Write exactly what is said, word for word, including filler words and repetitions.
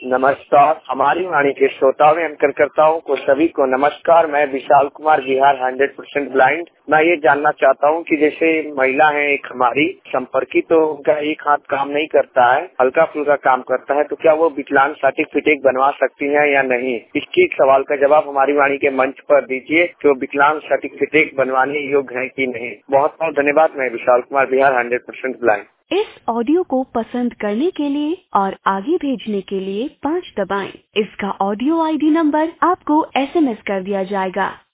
नमस्कार, हमारी वाणी के श्रोताओं एवं कार्यकर्ताओं को सभी को नमस्कार। मैं Vishal Kumar Bihar hundred percent blind. मैं ये जानना चाहता हूँ कि जैसे महिला है एक हमारी संपर्की, तो उनका एक हाथ काम नहीं करता है, हल्का फुल्का काम करता है, तो क्या वो विकलांग सर्टिफिकेट बनवा सकती है या नहीं? इसकी एक सवाल का जवाब हमारी वाणी के मंच पर दीजिए कि वो विकलांग सर्टिफिकेट बनवाने योग्य है कि नहीं। बहुत बहुत धन्यवाद। मैं Vishal Kumar Bihar hundred percent blind. इस ऑडियो को पसंद करने के लिए और आगे भेजने के लिए पाँच दबाएं। इसका ऑडियो आईडी नंबर आपको एसएमएस कर दिया जाएगा।